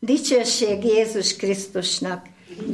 Dicsőség Jézus Krisztusnak!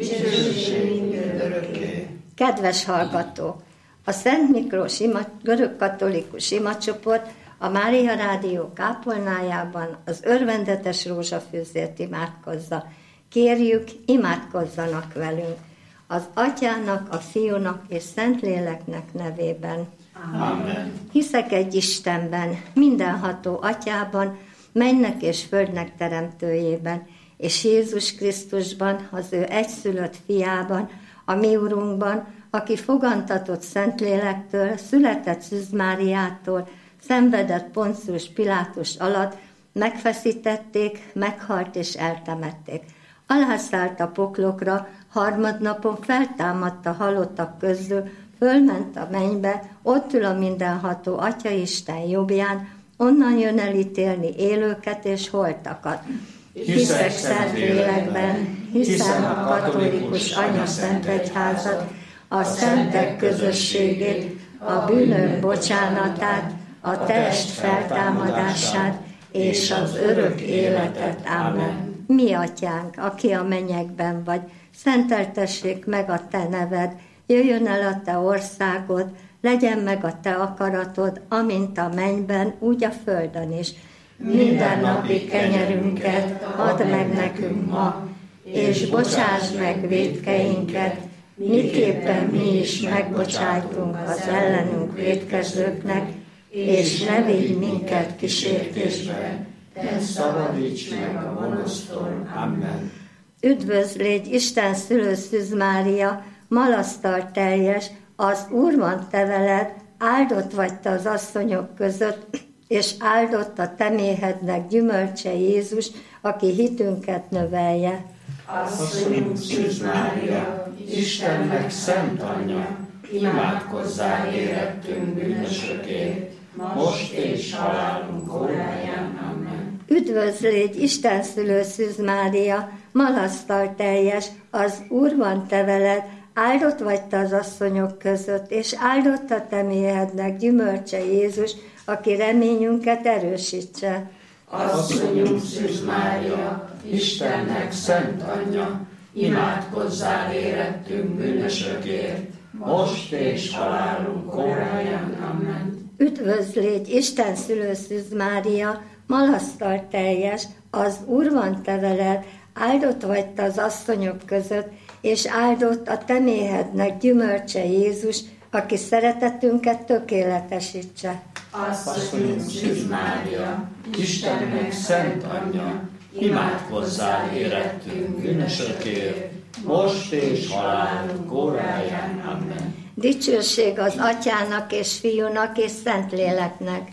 Dicsőség örökké! Kedves hallgatók! A Szent Miklós görögkatolikus imacsoport a Mária Rádió kápolnájában az örvendetes rózsafűzért imádkozza. Kérjük, imádkozzanak velünk! Az Atyának, a Fiúnak és Szentléleknek nevében. Amen. Hiszek egy Istenben, mindenható Atyában, mennek és földnek teremtőjében, és Jézus Krisztusban, az ő egyszülött fiában, a mi Urunkban, aki fogantatott Szentlélektől, született Szűz Máriától, szenvedett Poncius Pilátus alatt, megfeszítették, meghalt és eltemették. Alászállt a poklokra, harmadnapon feltámadt a halottak közül, fölment a mennybe, ott ül a mindenható Atyaisten jobbján, onnan jön elítélni élőket és holtakat. Hiszek Szentlélekben, hiszem a katolikus anyaszentegyházat, a szentek közösségét, a bűnök bocsánatát, a test feltámadását és az örök életet. Amen. Mi Atyánk, aki a mennyekben vagy, szenteltessék meg a te neved, jöjjön el a te országod, legyen meg a te akaratod, amint a mennyben, úgy a földön is. Mindennapi kenyerünket add meg nekünk ma, és bocsáss meg vétkeinket, miképpen mi is megbocsájtunk az ellenünk vétkezőknek, és ne vigy minket kísértésbe, de szabadíts meg a gonosztól. Amen. Üdvözlégy Isten szülő Szűz Mária, malasztal teljes, az Úr van te veled, áldott vagy te az asszonyok között, és áldott a te méhednek gyümölcse Jézus, aki hitünket növelje. Asszonyunk Szűz Mária, Istennek szent anyja, imádkozzál érettünk bűnösökért, most és halálunk óráján. Amen. Üdvözlégy Isten szülő Szűz Mária, malasztal teljes, az Úr van te veled, áldott vagy te az asszonyok között, és áldott a te méhednek gyümölcse Jézus, aki reményünket erősítse. Asszonyunk Szűz Mária, Istennek szent anyja, imádkozzál érettünk bűnösökért, most és halálunk óráján. Amen. Üdvözlégy Isten szülő Szűz Mária, malasztal teljes, az Úr van te veled, áldott vagy te az asszonyok között, és áldott a te méhednek gyümölcse Jézus, aki szeretetünket tökéletesítse. Asszonyunk Szűz Mária, Istennek szent anyja, imádkozzál érettünk bűnösökért, most és halálunk óráján. Amen. Dicsőség az Atyának és Fiúnak és Szentléleknek.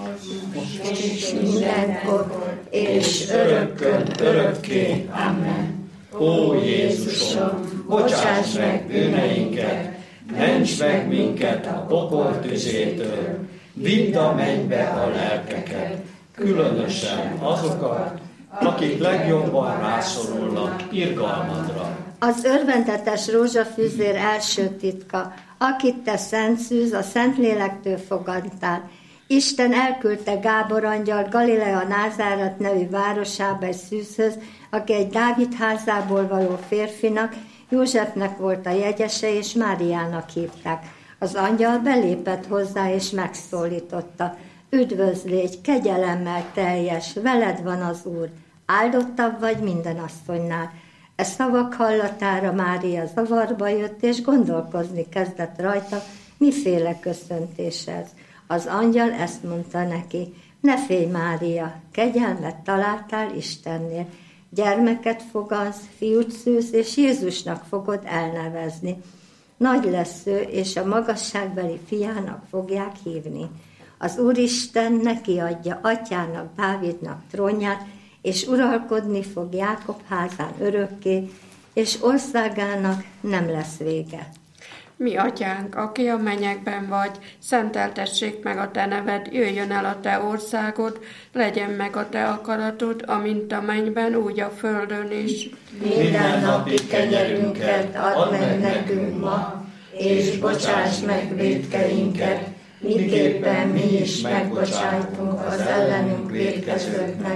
Most és mindenkor, és örökkön örökké. Amen. Ó Jézusom, bocsáss meg bűneinket, ments meg minket a pokol tüzétől, vidd a mennybe a lelkeket, különösen azokat, akik legjobban rászorulnak irgalmadra. Az örvendetes rózsafűzér első titka, akit te Szent Szűz, a Szentlélektől fogadtál. Isten elküldte Gábor angyalt Galilea Názáret nevű városába egy szűzhöz, aki egy Dávid házából való férfinak, Józsefnek volt a jegyese, és Máriának hívták. Az angyal belépett hozzá, és megszólította. Üdvözlégy, kegyelemmel teljes, veled van az Úr, áldottabb vagy minden asszonynál. E szavak hallatára Mária zavarba jött, és gondolkozni kezdett rajta, miféle köszöntés ez. Az angyal ezt mondta neki, ne félj Mária, kegyelmet találtál Istennél, gyermeket fogansz, fiút szülsz, és Jézusnak fogod elnevezni. Nagy lesz ő, és a magasságbeli fiának fogják hívni. Az Úristen neki adja atyának, Dávidnak trónját, és uralkodni fog Jákob házán örökké, és országának nem lesz vége. Mi atyánk, aki a mennyekben vagy, szenteltessék meg a te neved, jöjjön el a te országod, legyen meg a te akaratod, amint a mennyben, úgy a földön is. Mindennapi kenyerünket add meg nekünk ma, és bocsáss meg vétkeinket, miképpen mi is megbocsájtunk az ellenünk vétkezőknek,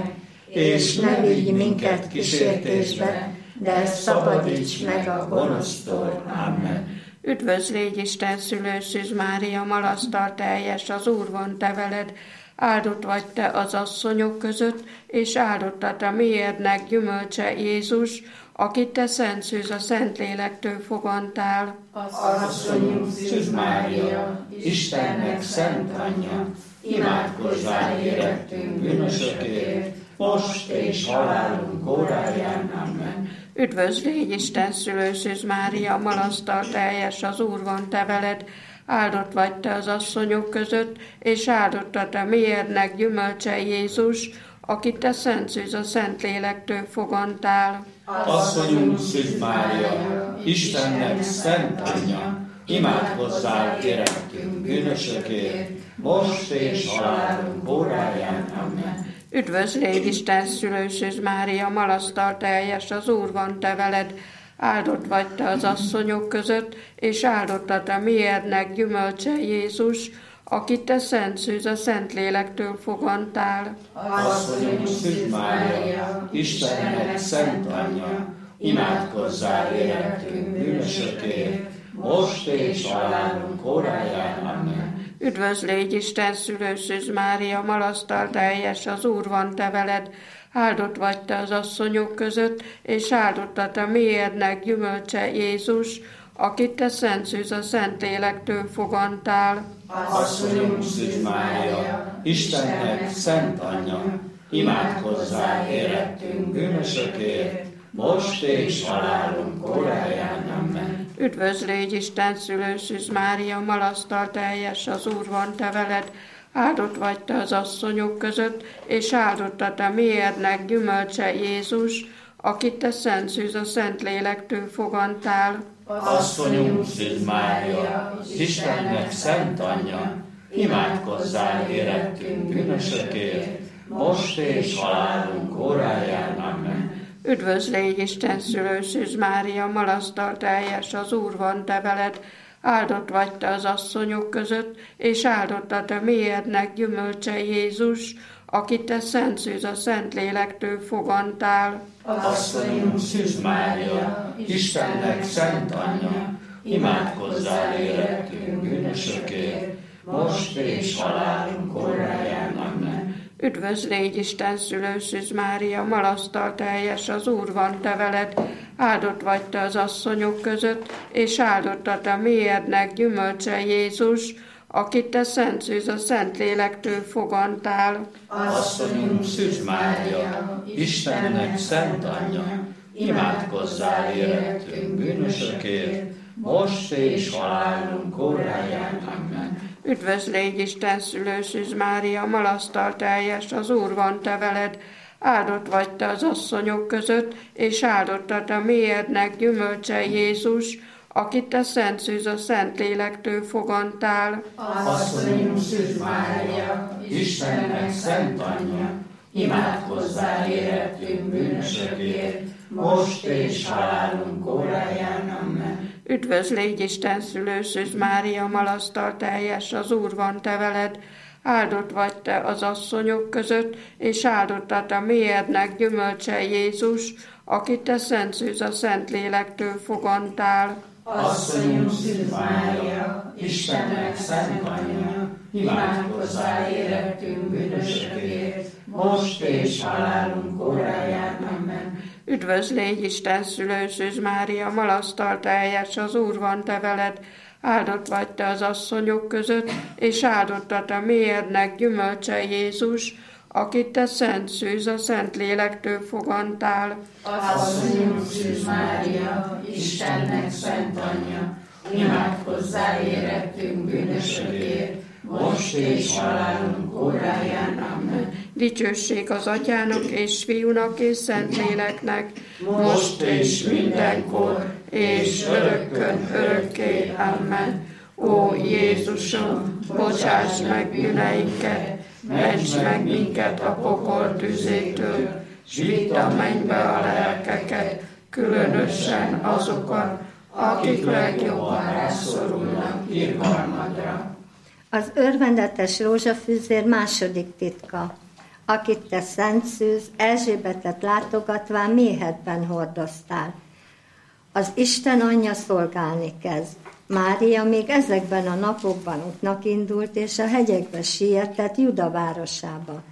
és ne vigy minket kísértésbe, de szabadíts meg a gonosztól. Amen. Üdvözl légy Isten szülő, Szűz Mária, malasztal teljes, az Úr van te veled, áldott vagy te az asszonyok között, és áldott a te méhednek gyümölcse Jézus, akit te Szent Szűz a Szentlélektől fogantál. Asszonyunk Szűz Mária, Istennek szent anyja, imádkozzál érettünk bűnösökért, most és halálunk óráján. Amen. Üdvözl légy Isten szülő, Szűz Mária, malasztal teljes, az Úr van te veled, áldott vagy te az asszonyok között, és áldott a te méhednek gyümölcse Jézus, akit te Szent Szűz a Szentlélektől fogantál. Asszonyunk Szűz Mária, Istennek szent anyja, imádkozzál érettünk bűnösökért, most és halálunk óráján. Amen. Üdvözl légy Isten szülő, Szűz Mária, malasztal teljes, az Úr van te veled, áldott vagy te az asszonyok között, és áldott a te méhednek gyümölcse Jézus, akit te Szent Szűz a Szentlélektől fogantál. Asszonyunk Szűz Mária, Istennek szent anyja, imádkozzál érettünk bűnösökért, most és halálunk óráján. Amen. Üdvözl légy Isten szülő, Szűz Mária, malasztal teljes, az Úr van te veled, áldott vagy te az asszonyok között, és áldott a te méhednek gyümölcse Jézus, akit te Szent Szűz a Szentlélektől fogantál. Asszonyunk Szűz Mária, Istennek szent anyja, imádkozzál érettünk bűnösökért, most és halálunk óráján. Amen. Üdvözl légy Isten szülő, Szűz Mária, malasztal teljes, az Úr van te veled, áldott vagy te az asszonyok között, és áldott a te méhednek gyümölcse Jézus, akit te Szent Szűz a Szentlélektől fogantál. Asszonyunk Szűz Mária, Istennek szent anyja, imádkozzál érettünk bűnösökért, most és halálunk óráján. Amen. Üdvözl légy Isten szülő, Szűz Mária, malasztal teljes, az Úr van te veled, áldott vagy te az asszonyok között, és áldott a te méhednek gyümölcse Jézus, akit te Szent Szűz a Szentlélektől fogantál. Asszonyunk Szűz Mária, Istennek szent anyja, imádkozzál érettünk bűnösökért, most és halálunk óráján. Amen. Üdvözl légy Isten szülő, Szűz Mária, malasztal teljes, az Úr van te veled, áldott vagy te az asszonyok között, és áldott a te méhednek gyümölcse Jézus, akit te Szent Szűz a Szentlélektől fogantál. Asszonyunk Szűz Mária, Istennek szent anyja, imádkozzál érettünk bűnösökért, most és halálunk óráján. Amen. Üdvözl légy Isten szülő, Szűz Mária, malasztal teljes, az Úr van te veled, áldott vagy te az asszonyok között, és áldott a te méhednek gyümölcse Jézus, akit te Szent Szűz a Szentlélektől fogantál. Asszonyunk Szűz Mária, Istennek szent anyja, imádkozzál érettünk bűnösökért, most és halálunk óráján. Amen. Üdvözl légy Isten szülő, Szűz Mária, malasztal teljes, az Úr van te veled, áldott vagy te az asszonyok között, és áldott a te méhednek gyümölcse Jézus, akit te Szent Szűz a Szentlélektől fogantál. Asszonyunk Szűz Mária, Istennek szent anyja, imádkozzál érettünk bűnösökért, most és halálunk óráján. Amen. Üdvözl légy Isten szülő, Szűz Mária, malasztal teljes, az Úr van te veled, áldott vagy te az asszonyok között, és áldott a te méhednek gyümölcse Jézus, akit te Szent Szűz a Szentlélektől fogantál. Asszonyunk Szűz Mária, Istennek szent anyja, imádkozzál érettünk bűnösökért, most és halálunk óráján. Amen. Dicsőség az Atyának és Fiúnak és Szentléleknek, most és mindenkor, és örökkön örökké. Amen. Ó Jézusom, bocsáss meg bűneinket, ments meg minket a pokol tüzétől, s vidd a mennybe a lelkeket, különösen azokat, akik legjobban rászorulnak irgalmadra. Az örvendetes rózsafűzér második titka. akit te szent szűz Erzsébetet látogatván méhedben hordoztál. Az Isten anyja szolgálni kezd. Mária még ezekben a napokban útnak indult, és a hegyekbe sietett Juda városába.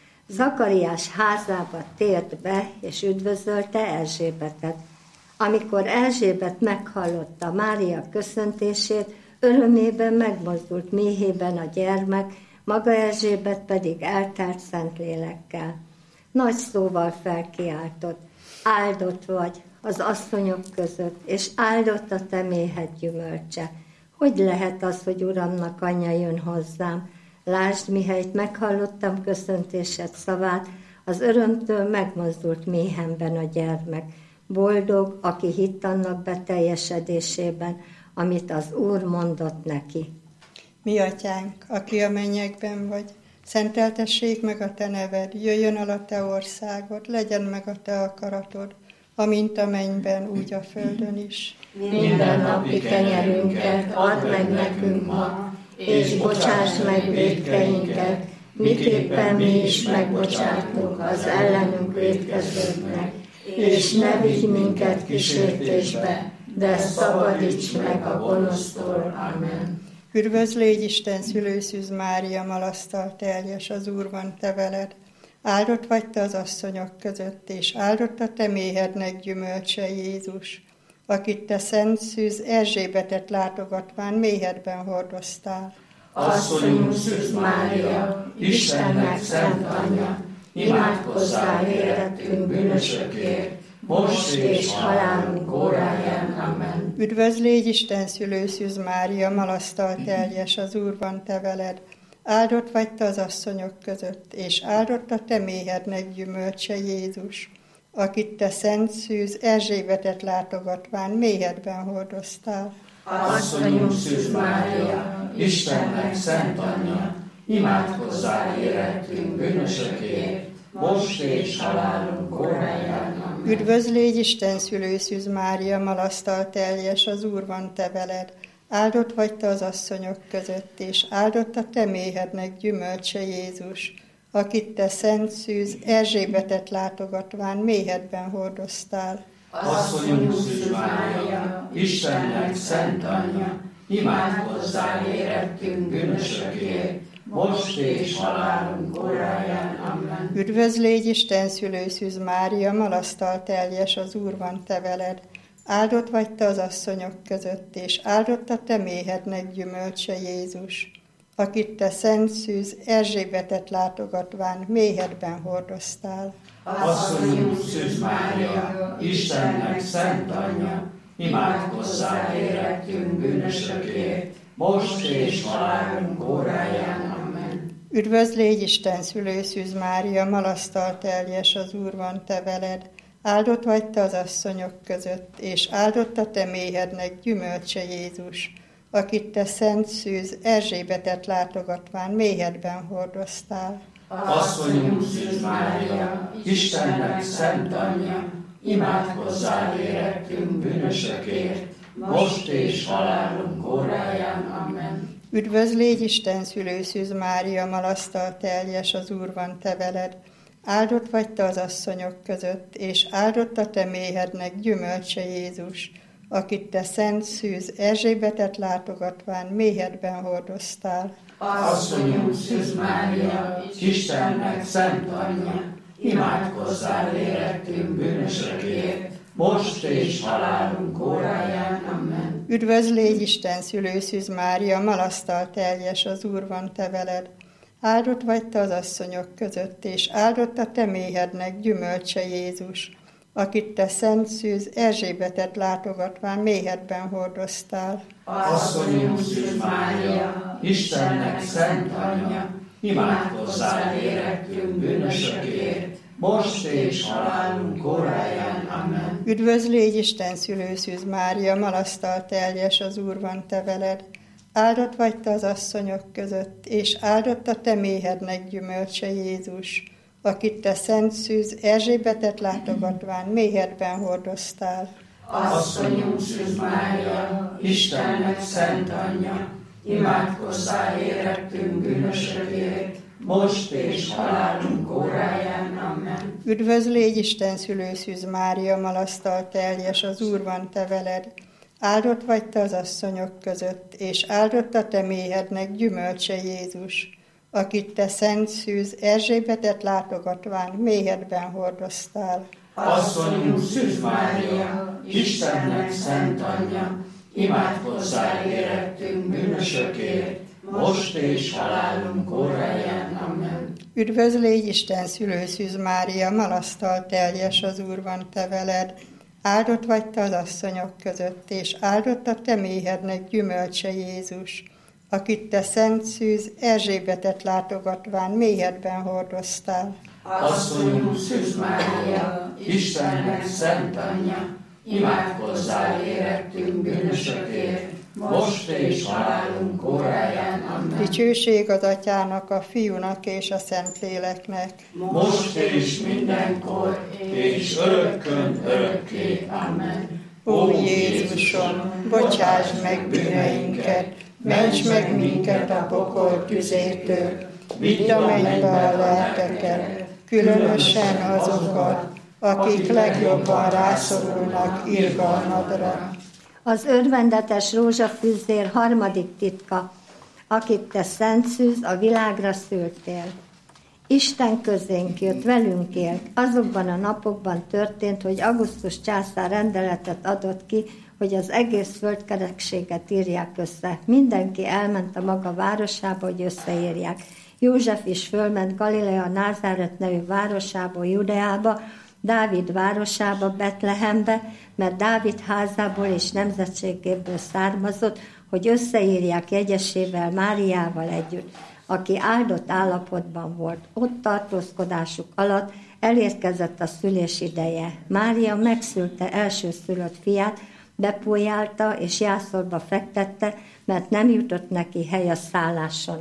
Zakariás házába tért be, és üdvözölte Erzsébetet. Amikor Erzsébet meghallotta Mária köszöntését, örömében megmozdult méhében a gyermek, maga Erzsébet pedig eltelt Szentlélekkel. Nagy szóval felkiáltott: áldott vagy az asszonyok között, és áldott a te méhed gyümölcse. Hogy lehet az, hogy Uramnak anyja jön hozzám? Lásd, mihelyt meghallottam köszöntésed szavát, az örömtől megmozdult méhemben a gyermek. Boldog, aki hitt annak beteljesedésében, amit az Úr mondott neki. Mi atyánk, aki a mennyekben vagy, szenteltessék meg a te neved, jöjjön el a te országod, legyen meg a te akaratod, amint a mennyben, úgy a földön is. Minden napi kenyerünket add meg nekünk ma, és bocsáss meg vétkeinket, miképpen mi is megbocsátunk az ellenünk vétkezőknek, és ne vigy minket kísértésbe, de szabadíts meg a gonosztól. Amen. Üdvözl légy Isten szülőszűz Mária, malasztal teljes, az Úr van te veled. Áldott vagy te az asszonyok között, és áldott a te méhednek gyümölcse, Jézus, akit te szent szűz Erzsébetet látogatván méhedben hordoztál. Asszonyunk szűz Mária, Istennek szent anyja, imádkozzál érettünk bűnösökért, most és halálunk óráján. Amen. Üdvözl légy Isten szülőszűz Mária, malasztal teljes, az Úr van te veled. Áldott vagy te az asszonyok között, és áldott a te méhednek gyümölcse, Jézus, akit te szent szűz Erzsébetet látogatván méhedben hordoztál. Asszonyunk szűz Mária, Istennek szent anyja, imádkozzál érettünk bűnösökért, most és halálunk óráján. Amen. Üdvözl légy Isten szülőszűz Mária, malasztal teljes, az Úr van te veled. Áldott vagy te az asszonyok között, és áldott a te méhednek gyümölcse, Jézus, akit te szent szűz Erzsébetet látogatván méhedben hordoztál. Asszonyunk szűz Mária, Istennek szent anyja, imádkozzál érettünk bűnösökért, most és halálunk óráján. Amen. Üdvözl légy Isten szülőszűz Mária, malasztal teljes, az Úr van te veled. Áldott vagy te az asszonyok között, és áldott a te méhednek gyümölcse, Jézus, akit te szent szűz Erzsébetet látogatván méhedben hordoztál. Asszonyunk szűz Mária, Istennek szent anyja, imádkozzál érettünk bűnösökért, most és halálunk óráján. Amen. Üdvözl légy Isten szülőszűz Mária, malasztal teljes, az Úr van te veled. Áldott vagy te az asszonyok között, és áldott a te méhednek gyümölcse, Jézus, akit te szent szűz Erzsébetet látogatván méhedben hordoztál. Asszonyunk szűz Mária, Istennek szent anyja, imádkozzál érettünk bűnösökért, most és halálunk óráján. Amen. Üdvözl légy Isten szülőszűz Mária, malasztal teljes, az Úr van te veled. Áldott vagy te az asszonyok között, és áldott a te méhednek gyümölcse, Jézus, akit te szent szűz Erzsébetet látogatván méhedben hordoztál. Asszonyunk szűz Mária, Istennek szent anyja, imádkozzál érettünk bűnösökért, most és halálunk óráján. Amen. Üdvözl légy Isten szülőszűz Mária, malasztal teljes, az Úr van te veled. Áldott vagy te az asszonyok között, és áldott a te méhednek gyümölcse, Jézus, akit te szent szűz Erzsébetet látogatván méhedben hordoztál. Asszonyunk szűz Mária, Istennek szent anyja, imádkozzál érettünk bűnösökért, most és halálunk óráján. Amen. Üdvözl légy Isten szülőszűz Mária, malasztal teljes, az Úr van te veled. Áldott vagy te az asszonyok között, és áldott a te méhednek gyümölcse, Jézus, akit te szent szűz Erzsébetet látogatván méhedben hordoztál. Asszonyunk szűz Mária, Istennek szent anyja, imádkozzál érettünk bűnösökért, most és halálunk óráján. Amen. Üdvözl légy Isten szülőszűz Mária, malasztal teljes, az Úr van te veled. Áldott vagy te az asszonyok között, és áldott a te méhednek gyümölcse Jézus, akit te szent szűz Erzsébetet látogatván méhedben hordoztál. Asszonyunk Szűz Mária, Istennek szent anyja, imádkozzál érettünk bűnösökért, most és halálunk óráján. Amen. Üdvözl légy Isten szülőszűz Mária, malasztal teljes, az Úr van te veled. Áldott vagy te az asszonyok között, és áldott a te méhednek gyümölcse Jézus, akit te szent szűz Erzsébetet látogatván méhedben hordoztál. Asszonyunk Szűz Mária, Istennek szent anyja, imádkozzál érettünk bűnösökért, most és halálunk óráján. Amen. Dicsőség az Atyának, a Fiúnak és a Szentléleknek. Most és mindenkor, és örökkön örökké. Amen. Ó Jézusom, bocsáss meg bűneinket, ments meg minket a pokol tüzétől, vidd a mennybe a lelkeket, különösen azokat, akik legjobban rászorulnak irgalmadra. Az örvendetes rózsafűzdér harmadik titka, akit te szent szűz a világra szültél. Isten közénk jött, velünk élt. Azokban a napokban történt, hogy Augustus császár rendeletet adott ki, hogy az egész földkerekséget írják össze. Mindenki elment a maga városába, hogy összeírják. József is fölment Galilea Názáret nevű városából Judeába, Dávid városába, Betlehembe, mert Dávid házából és nemzetségéből származott, hogy összeírják jegyesével, Máriával együtt, aki áldott állapotban volt. Ott tartózkodásuk alatt elérkezett a szülés ideje. Mária megszülte elsőszülött fiát, bepójálta és jászolba fektette, mert nem jutott neki hely a szálláson.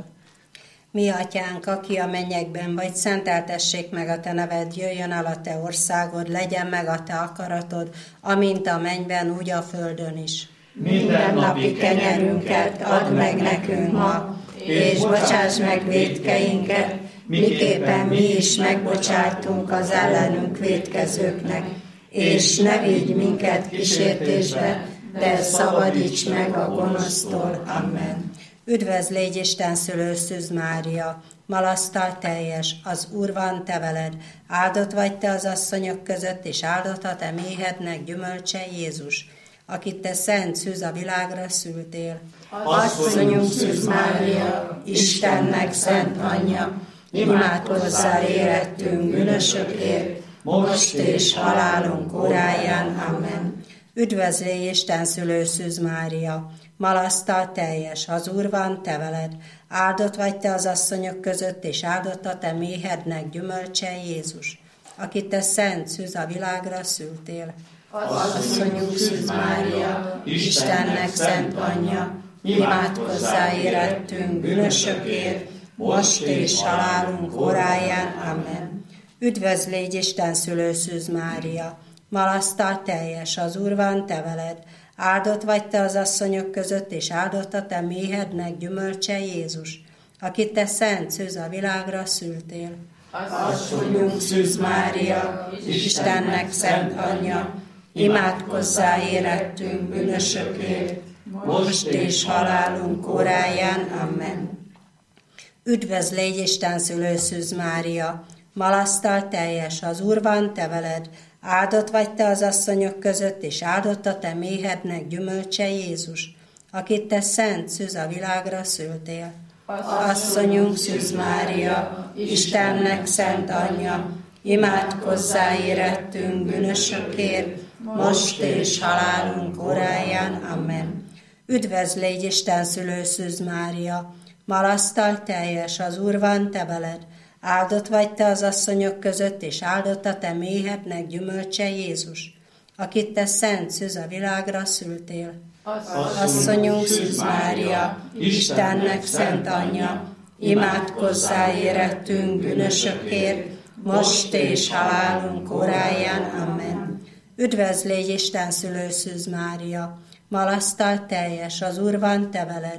Mi atyánk, aki a mennyekben vagy, szenteltessék meg a te neved, jöjjön el a te országod, legyen meg a te akaratod, amint a mennyben, úgy a földön is. Minden napi kenyerünket add meg nekünk ma, és bocsáss meg vétkeinket, miképpen mi is megbocsátunk az ellenünk vétkezőknek, és ne vigy minket kísértésbe, de szabadíts meg a gonosztól. Amen. Üdvözl légy Isten szülőszűz Mária, malasztal teljes, az Úr van te veled, áldott vagy te az asszonyok között, és áldott a te méhednek gyümölcse Jézus, akit te szent szűz a világra szültél. Asszonyunk Szűz Mária, Istennek szent anyja, imádkozzál érettünk bűnösökért, most és halálunk óráján. Amen. Üdvözl légy Isten szülőszűz Mária, malasztal teljes, az Úr van te veled, áldott vagy te az asszonyok között, és áldott a te méhednek gyümölcse Jézus, akit te szent szűz a világra szültél. Asszonyunk Szűz Mária, Istennek szent anyja, imádkozzál érettünk bűnösökért, most és halálunk óráján. Amen. Üdvözl légy Isten szülőszűz Mária, malasztal teljes, az Úr van te veled, áldott vagy te az asszonyok között, és áldott a te méhednek gyümölcse Jézus, akit te szent szűz a világra szültél. Asszonyunk Szűz Mária, Istennek szent anyja, imádkozzál érettünk bűnösökért, most és halálunk óráján. Amen. Üdvözl légy Isten szülőszűz Mária, malasztal teljes, az Úr van te veled, áldott vagy te az asszonyok között, és áldott a te méhednek gyümölcse Jézus, akit te szent szűz a világra szültél. Asszonyunk Szűz Mária, Istennek szent anyja, imádkozzál érettünk bűnösökért, most és halálunk óráján. Amen. Üdvözl légy Isten szülőszűz Mária, malasztal teljes, az Úr van te veled, áldott vagy te az asszonyok között, és áldott a te méhednek gyümölcse Jézus, akit te szent szűz a világra szültél. Asszonyunk Szűz Mária, Istennek szent anyja, imádkozzál érettünk bűnösökért, most és halálunk óráján. Amen. Üdvözl légy Isten szülőszűz Mária, malasztal teljes, az Úr van te veled,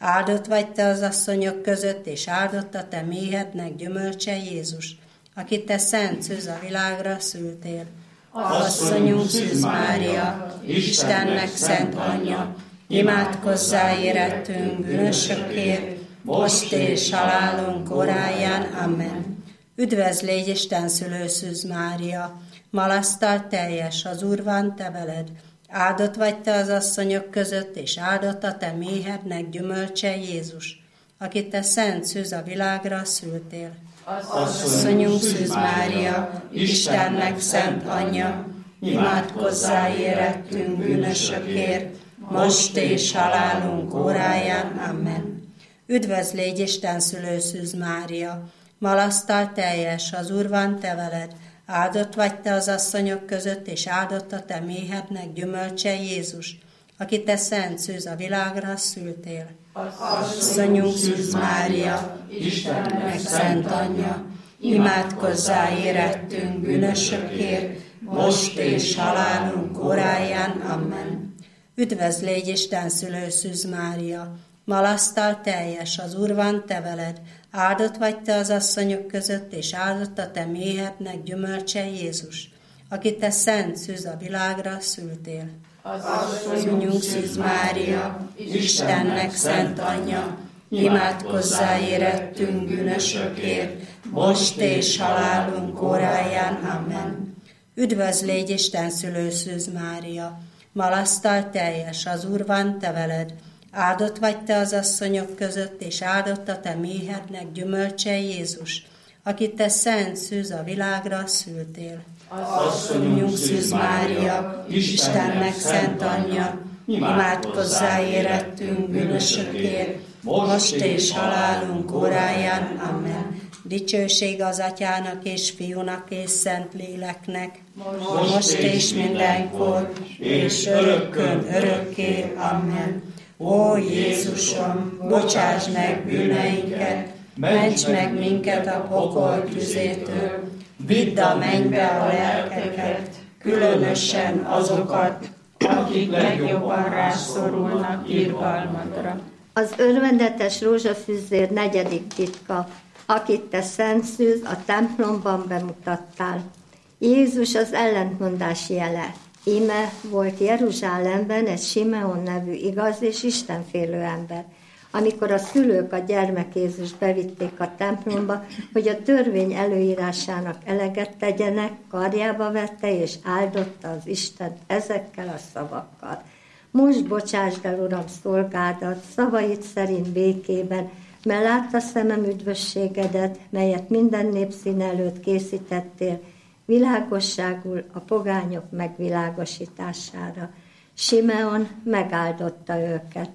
Áldott vagy te az asszonyok között, és áldott a te méhednek gyümölcse Jézus, akit te szent szűz a világra szültél. Asszonyunk Szűz Mária, Istennek szent anyja, imádkozzál érettünk bűnösökért, most és halálunk óráján. Amen. Üdvözl légy Isten szülő Szűz Mária, malasztal teljes, az Úr van te veled. Áldott vagy te az asszonyok között, és áldott a te méhednek gyümölcse Jézus, akit te szent szűz a világra szültél. Asszonyunk Szűz Mária, Istennek szent anyja, imádkozzál érettünk bűnösökért, most és halálunk óráján. Amen. Üdvözl légy Isten szülő Szűz Mária, malasztal teljes, az Úr van te veled. Áldott vagy te az asszonyok között, és áldott a te méhednek gyümölcse Jézus, akit te szent szűz a világra szültél. Asszonyunk Szűz Mária, Istennek szent anyja, imádkozzál érettünk bűnösökért, most és halálunk óráján. Amen. Üdvözl légy Isten szülő Szűz Mária, malasztal teljes, az Úr van te veled. Áldott vagy te az asszonyok között, és áldott a te méhednek gyümölcse Jézus, akit te szent szűz a világra szültél. Asszonyunk Szűz Mária, Istennek szent anyja, imádkozzál érettünk bűnösökért, most és halálunk óráján. Amen. Üdvözl légy Isten szülő Szűz Mária, malasztal teljes, az Úr van te veled. Áldott vagy te az asszonyok között, és áldott a te méhednek gyümölcse Jézus, akit te szent szűz a világra szültél. Asszonyunk Szűz Mária, Istennek szent anyja, imádkozzál érettünk bűnösökért, most és halálunk óráján. Amen. Dicsőség az Atyának és Fiúnak és Szent Léleknek, most és mindenkor, és örökkön örökké. Amen. Ó Jézusom, bocsáss meg bűneinket, ments meg minket a pokol tüzétől, vidd a mennybe a lelkeket, különösen azokat, akik legjobban rászorulnak irgalmadra. Az örvendetes rózsafüzér 4. titka, akit te szent szűz a templomban bemutattál. Jézus az ellentmondás jele. Íme volt Jeruzsálemben egy Simeon nevű igaz és istenfélő ember. Amikor a szülők a gyermek Jézust bevitték a templomba, hogy a törvény előírásának eleget tegyenek, karjába vette és áldotta az Istent ezekkel a szavakkal. Most bocsásd el, Uram, szolgádat, szavaid szerint békében, mert látta szemem üdvösségedet, melyet minden népszín előtt készítettél, világosságul a pogányok megvilágosítására. Simeon megáldotta őket.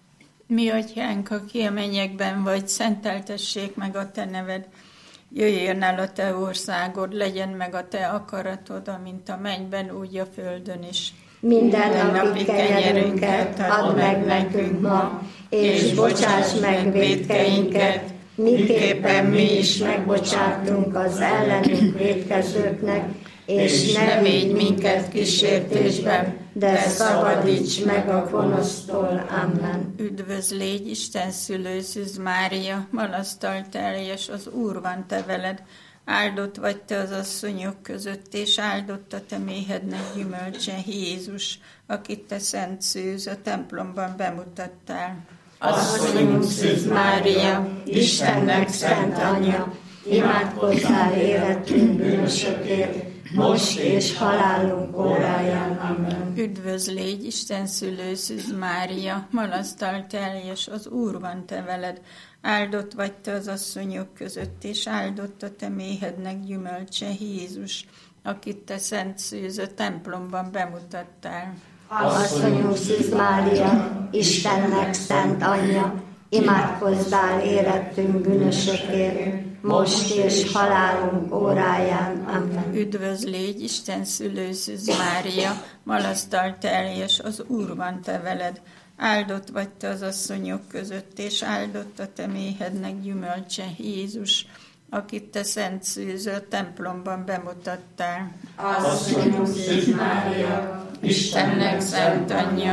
Mi atyánk, aki a mennyekben vagy, szenteltessék meg a te neved. Jöjjön el a te országod, legyen meg a te akaratod, amint a mennyben, úgy a földön is. Minden napi kenyerünket add meg nekünk ma, és bocsáss meg vétkeinket, miképpen mi is megbocsátunk az ellenünk vétkezőknek, és ne védj minket kísértésben, de szabadíts meg a gonosztól. Amen. Üdvözl légy, Isten szülő Szűz Mária, malasztal teljes, az Úr van te veled. Áldott vagy te az asszonyok között, és áldott a te méhednek gyümölcse Jézus, akit te szent szűz a templomban bemutattál. Asszonyunk Szűz Mária, Istennek szent anyja, imádkozzál érettünk bűnösökért, most és halálunk óráján. Amen. Üdvözl légy, Isten szülő Szűz Mária, malasztal teljes, az Úr van te veled. Áldott vagy te az asszonyok között, és áldott a te méhednek gyümölcse Jézus, akit te szent szűz a templomban bemutattál. Asszonyunk Szűz Mária, Istennek szent anyja, imádkozzál érettünk bűnösökért, most és halálunk óráján. Amen. Üdvözl légy, Isten szülő Szűz Mária, malasztal teljes, az Úr van te veled. Áldott vagy te az asszonyok között, és áldott a te méhednek gyümölcse Jézus, akit te szent szűz a templomban bemutattál. Asszonyunk Szűz Mária, Istennek szent anyja,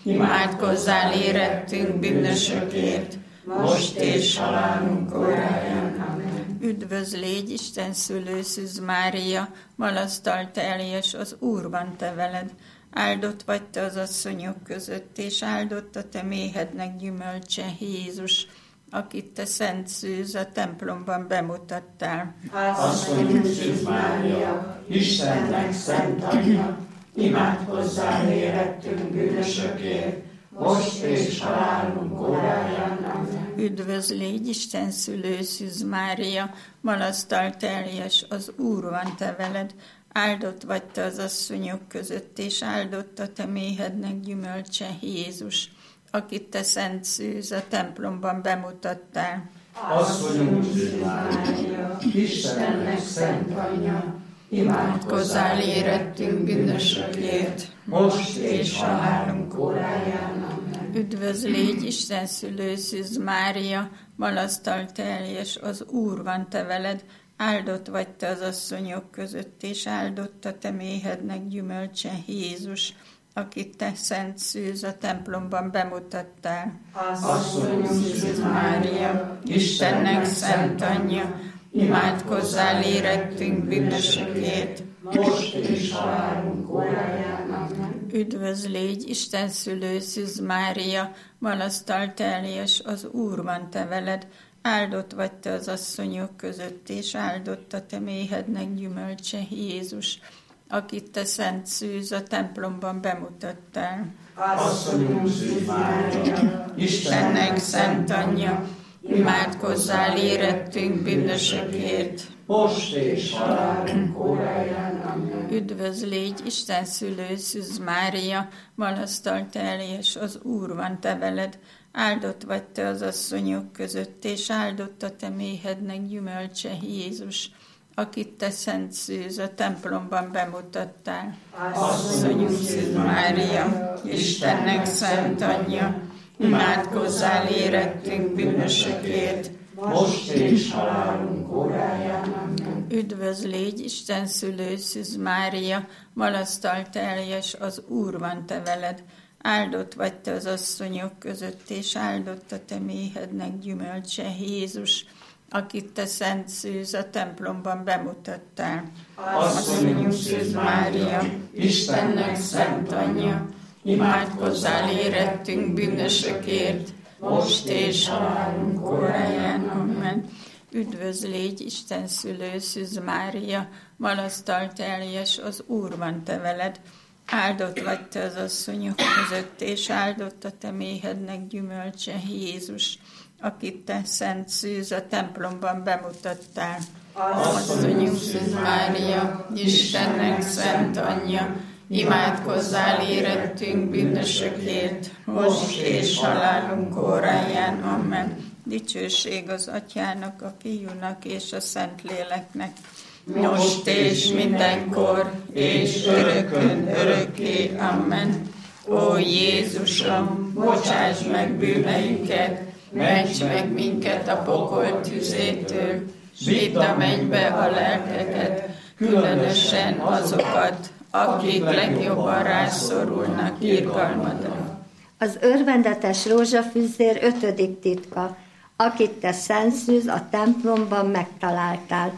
imádkozzál érettünk bűnösökért, most és halálunk óráján. Amen. Üdvözl légy, Isten szülő Szűz Mária, malasztal teljes, az Úr van te veled. Áldott vagy te az asszonyok között, és áldott a te méhednek gyümölcse, Jézus, akit te Szent Szűz a templomban bemutattál. Asszonyunk Szűz Mária, Istennek szent anyja, imádkozzál érettünk bűnösökért, most és halálunk óráján. Amen. Üdvözl légy, Isten szülő Szűz Mária, malasztal teljes, az Úr van te veled. Áldott vagy te az asszonyok között, és áldott a te méhednek gyümölcse, Jézus, akit te Szent Szűz a templomban bemutattál. Asszonyunk Szűz Mária, Istennek szent anyja, imádkozzál érettünk bűnösökért, most és halálunk óráján. Amen. Üdvözl légy, Isten szülő Szűz Mária, malasztal teljes, az Úr van te veled. Áldott vagy te az asszonyok között, és áldott a te méhednek gyümölcse, Jézus, akit te Szent Szűz a templomban bemutattál. Asszonyunk Szűz Mária, Istennek szent anyja, imádkozzál érettünk bűnösökért, most és halálunk óráján. Amen. Üdvözl légy, Isten szülő Szűz Mária, malasztal teljes, az Úr van te veled. Áldott vagy te az asszonyok között, és áldott a te méhednek gyümölcse, Jézus, akit te Szent Szűz a templomban bemutattál. Asszonyunk Szűz Mária, Istennek szent anyja, imádkozzál érettünk bűnösökért, most és halálunk óráján. Amen. Üdvözl légy, Isten szülő Szűz Mária, malasztal teljes, az Úr van te veled. Áldott vagy te az asszonyok között, és áldott a te méhednek gyümölcse, Jézus, akit te Szent Szűz a templomban bemutattál. Asszonyunk Szűz Mária, Istennek szent anyja, imádkozzál érettünk bűnösökért, most és halálunk óráján. Amen. Üdvözl légy, Isten szülő Szűz Mária, malasztal teljes, az Úr van te veled. Áldott vagy te az asszonyok között, és áldott a te méhednek gyümölcse, Jézus, akit te Szent Szűz a templomban bemutattál. Asszonyunk Szűz Mária, Istennek szent anyja, imádkozzál érettünk bűnösökért, most és halálunk óráján. Amen. Üdvözl légy, Isten szülő Szűz Mária, malasztal teljes, az Úr van te veled. Áldott vagy te az asszonyok között, és áldott a te méhednek gyümölcse, Jézus, akit te Szent Szűz a templomban bemutattál. Asszonyunk Szűz Mária, Istennek szent anyja, imádkozzál érettünk bűnösökért, most és halálunk óráján. Amen. Dicsőség az Atyának, a Fiúnak és a Szentléleknek, most és mindenkor, és örökön örökké. Amen. Ó Jézusom, bocsáss meg bűneinket, ments meg minket a pokol tüzétől, vidd a mennybe a lelkeket, különösen azokat, akik legjobban rászorulnak irgalmadra. Az örvendetes rózsafüzzér 5. titka, akit te Szent Szűz a templomban megtaláltál.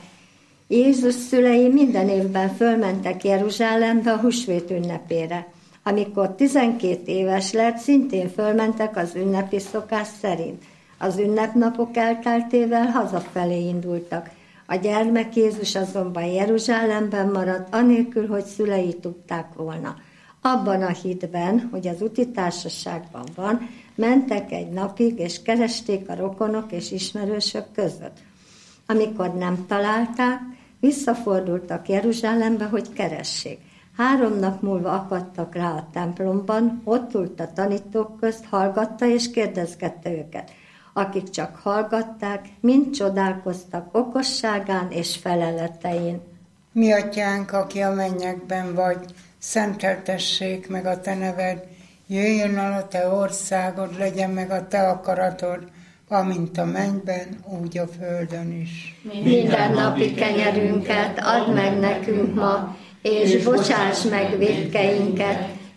Jézus szülei minden évben fölmentek Jeruzsálembe a húsvét ünnepére. Amikor 12 éves lett, szintén fölmentek az ünnepi szokás szerint. Az ünnepnapok elteltével hazafelé indultak. A gyermek Jézus azonban Jeruzsálemben maradt, anélkül, hogy szülei tudták volna. Abban a hitben, hogy az úti társaságban van, mentek egy napig, és keresték a rokonok és ismerősök között. Amikor nem találták, visszafordultak Jeruzsálembe, hogy keressék. 3 nap múlva akadtak rá a templomban, ott ült a tanítók közt, hallgatta és kérdezgette őket. Akik csak hallgatták, mind csodálkoztak okosságán és feleletein. Mi atyánk, aki a mennyekben vagy, szenteltessék meg a te neved, jöjjön el a te országod, legyen meg a te akaratod, amint a mennyben, úgy a földön is. Minden napi kenyerünket add meg nekünk ma, és bocsáss meg vétkeinket,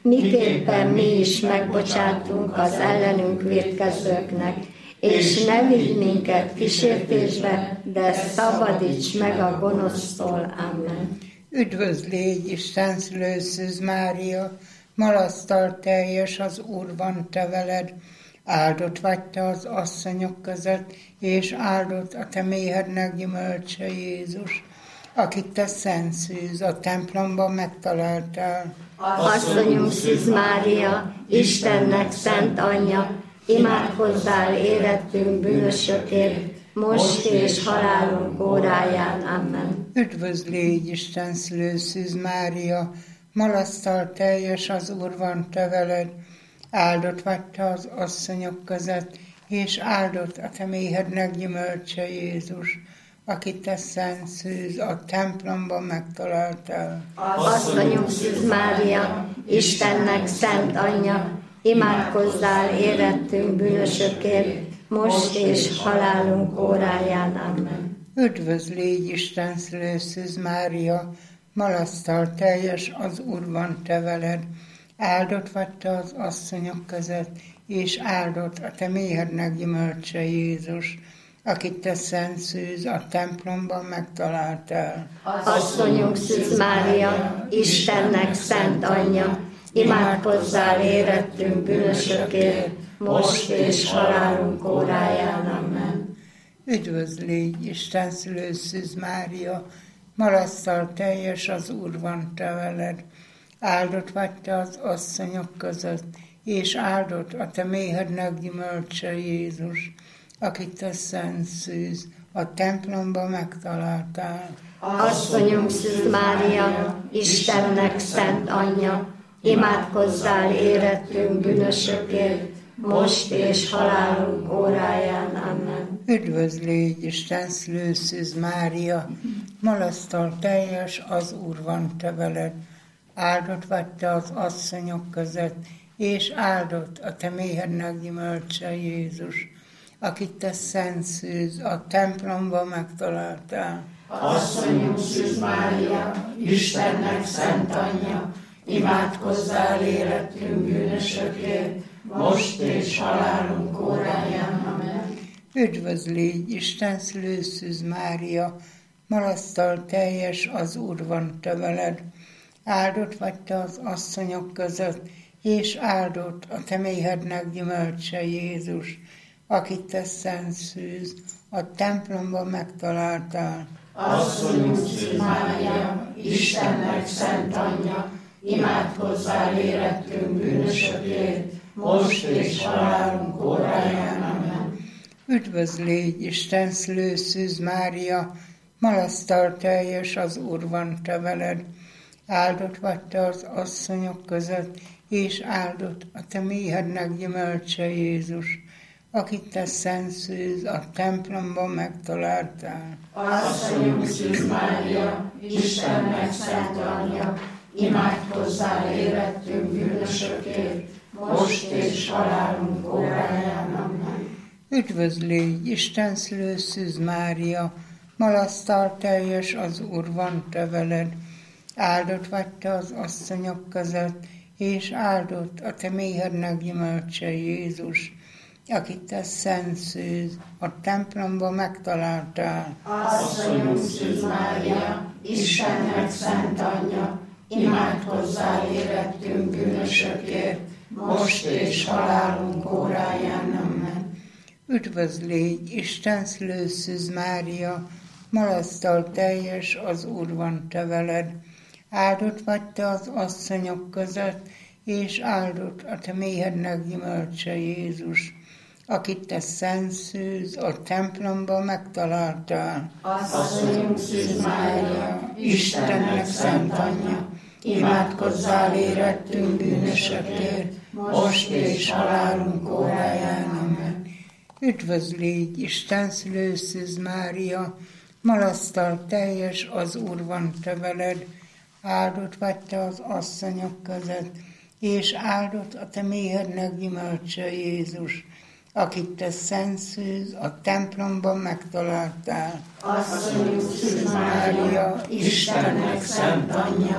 miképpen mi is megbocsátunk az ellenünk vétkezőknek, és ne vigy minket kísértésbe, de szabadíts meg a gonosztól. Amen. Üdvözl légy, Isten szülő Szűz Mária, malasztal teljes, az Úr van te veled, áldott vagy te az asszonyok között, és áldott a te méhednek gyümölcse Jézus, akit te szent Szűz a templomban megtaláltál. Asszonyunk Szűz Mária, Istennek szent anyja, imádkozzál érettünk bűnösökért, most és halálunk óráján. Amen. Üdvözl légy, Isten szülő Szűz Mária, malasztal teljes, az Úr van te veled, áldott vagy te az asszonyok között, és áldott a te méhednek gyümölcse Jézus, akit te szent Szűz a templomban megtaláltál. Asszonyunk Szűz Mária, Istennek szent anyja, imádkozzál érettünk bűnösökért, most és halálunk óráján. Amen. Üdvözl légy, Isten szülő Szűz Mária, malasztal teljes, az Úr van te veled, áldott vagy te az asszonyok között, és áldott a te méhednek gyümölcse Jézus, akit te szent Szűz a templomban megtaláltál. Asszonyunk Szűz Mária, Istennek szent anyja, imádkozzál érettünk bűnösökért, most és halálunk óráján. Amen. Üdvözl légy, Isten szülő Szűz Mária, malasztal teljes, az Úr van te veled, áldott vagy te az asszonyok között, és áldott a te méhednek gyümölcse Jézus, akit te szent Szűz a templomban megtaláltál. Asszonyunk Szűz Mária, Istennek szent anyja, imádkozzál érettünk bűnösökért, most és halálunk óráján. Amen. Üdvözl légy, Isten szülő Szűz Mária, malasztal teljes, az Úr van te veled, áldott vagy te az asszonyok között, és áldott a te méhednek gyümölcse Jézus, akit te szent Szűz a templomban megtaláltál. Asszonyunk Szűz Mária, Istennek szent anyja, imádkozzál érettünk bűnösökért, most és halálunk óráján. Amen. Üdvözl légy, Isten szülő Szűz Mária, malasztal teljes, az Úr van te veled, áldott vagy te az asszonyok között, és áldott a te méhednek gyümölcse Jézus, akit te szent Szűz a templomban megtaláltál. Asszonyunk Szűz Mária, Istennek szent anyja, imádkozzál érettünk bűnösökért, most és halálunk óráján. Amen. Üdvözl légy, Isten szülő Szűz Mária, malasztal teljes, az Úr van te veled, áldott vagy te az asszonyok között, és áldott a te méhednek gyümölcse Jézus, akit te szent Szűz a templomban megtaláltál. Asszonyunk Szűz Mária, Istennek szent anyja, imádkozzál érettünk bűnösökért, most és halálunk óráján. Amen. Üdvözl légy, Isten szülő Szűz Mária, malasztal teljes, az Úr van te veled, áldott vagy te az asszonyok között, és áldott a te méhednek gyümölcse Jézus, akit te szent Szűz a templomban megtaláltál. Asszonyunk Szűz Mária, Istennek szent anyja, imádkozzál érettünk bűnösökért, most és halálunk óráján. Amen. Üdvözl légy, Isten szülő Szűz Mária, malasztal teljes, az Úr van te veled, áldott vagy te az asszonyok között, és áldott a te méhednek gyümölcse Jézus, akit te szent Szűz a templomban megtaláltál. Asszonyunk Szűz Mária, Istennek szent anyja, imádkozzál érettünk bűnösökért, most és halálunk óráján. Amen. Üdvözl légy, Isten szülő Szűz Mária, malasztal teljes, az Úr van te veled, áldott vagy te az asszonyok között, és áldott a te méhednek gyümölcse Jézus, akit te szent Szűz a templomban megtaláltál. Asszonyunk Szűz Mária, Istennek szent anyja,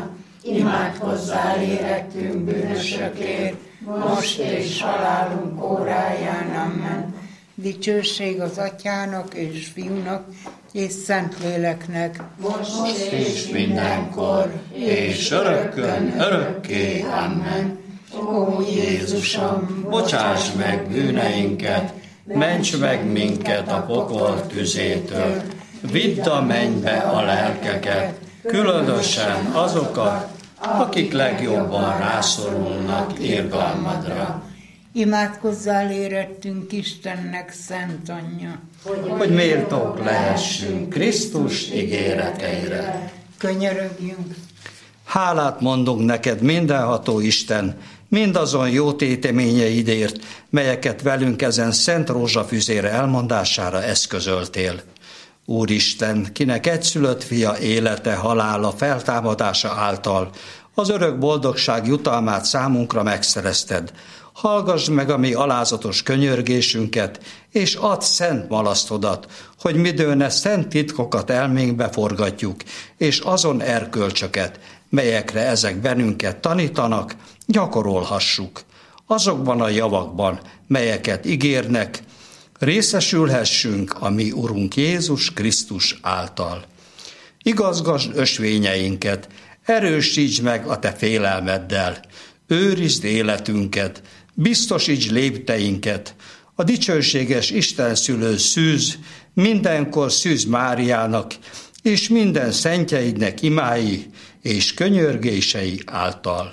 imádkozzál érettünk bűnösökért, most és halálunk óráján. Amen. Dicsőség az Atyának és Fiúnak és Szentléleknek, most és mindenkor, és örökkön örökké. Amen. Ó Jézusom, bocsáss meg bűneinket, ments meg minket a pokol tüzétől, vidd a mennybe a lelkeket, különösen azokat, akik legjobban rászorulnak irgalmadra. Imádkozzál érettünk Istennek szent anyja, hogy méltók lehessünk Krisztus ígéreteire. Könyörögjünk. Hálát mondunk neked, mindenható Isten, mindazon jó téteményeidért, melyeket velünk ezen szent rózsafüzére elmondására eszközöltél. Úristen, kinek egyszülött fia élete, halála, feltámadása által az örök boldogság jutalmát számunkra megszerezted, hallgass meg a mi alázatos könyörgésünket, és add szent malasztodat, hogy midőn szent titkokat elménkbe forgatjuk, és azon erkölcsöket, melyekre ezek bennünket tanítanak, gyakorolhassuk. Azokban a javakban, melyeket ígérnek, részesülhessünk a mi Urunk Jézus Krisztus által. Igazgasd ösvényeinket, erősítsd meg a te félelmeddel, őrizd életünket, biztosítsd lépteinket, a dicsőséges Istenszülő Szűz, mindenkor Szűz Máriának, és minden szentjeidnek imái és könyörgései által.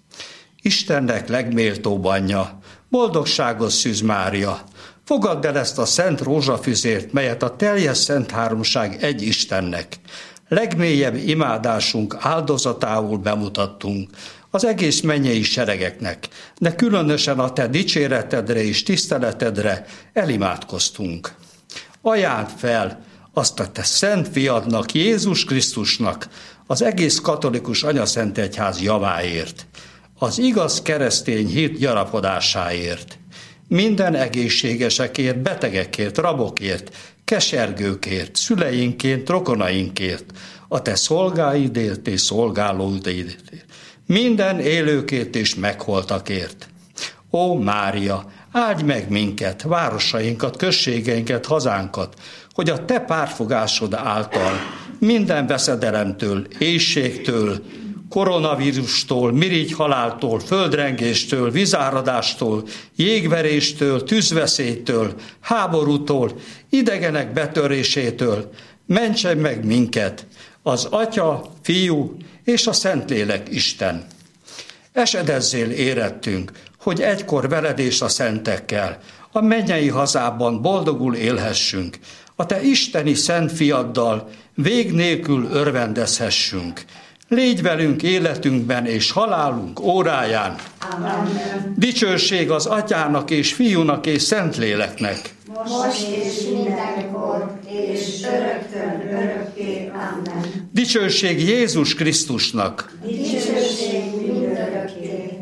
Istennek legméltóbb anyja, boldogságos Szűz Mária, fogadd el ezt a szent rózsafüzért, melyet a teljes szent háromság egy Istennek, legmélyebb imádásunk áldozatául bemutattunk az egész mennyei seregeknek, de különösen a te dicséretedre és tiszteletedre elimádkoztunk. Ajáld fel azt a te szent fiadnak, Jézus Krisztusnak, az egész katolikus anyaszentegyház javáért, az igaz keresztény hit gyarapodásáért, minden egészségesekért, betegekért, rabokért, kesergőkért, szüleinkért, rokonainkért, a te szolgáidért és szolgálóidért, minden élőkért és megholtakért. Ó Mária, áldj meg minket, városainkat, községeinket, hazánkat, hogy a te pártfogásod által minden veszedelemtől, éhségtől, koronavírustól, mirigyhaláltól, földrengéstől, vízáradástól, jégveréstől, tűzveszélytől, háborútól, idegenek betörésétől mentsen meg minket, az Atya, Fiú és a Szentlélek Isten. Esedezzél érettünk, hogy egykor veled és a szentekkel a mennyei hazában boldogul élhessünk, a te isteni szent fiaddal vég nélkül örvendezhessünk. Légy velünk életünkben és halálunk óráján. Amen. Dicsőség az Atyának és Fiúnak és Szentléleknek. Most és mindenkor, és örökkön örökké. Amen. Dicsőség Jézus Krisztusnak. Dicsőség mindörökké.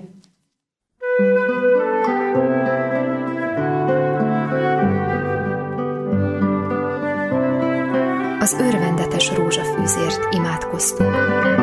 Az örvendetes rózsafűzért imádkoztunk.